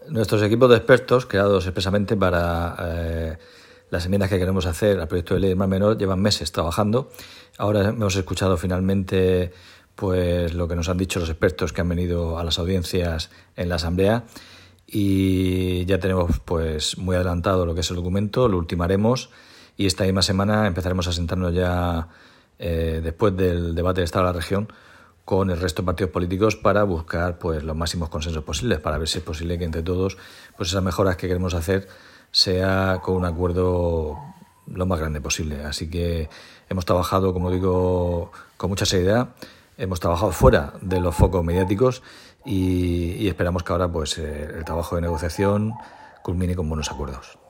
Nuestros equipos de expertos, creados expresamente para las enmiendas que queremos hacer al proyecto de ley del Mar Menor, llevan meses trabajando. Ahora hemos escuchado finalmente pues lo que nos han dicho los expertos que han venido a las audiencias en la Asamblea y ya tenemos pues muy adelantado lo que es el documento, lo ultimaremos y esta misma semana empezaremos a sentarnos ya después del debate de Estado de la región con el resto de partidos políticos para buscar pues los máximos consensos posibles, para ver si es posible que entre todos pues esas mejoras que queremos hacer sea con un acuerdo lo más grande posible. Así que hemos trabajado, como digo, con mucha seriedad, hemos trabajado fuera de los focos mediáticos y esperamos que ahora pues el trabajo de negociación culmine con buenos acuerdos.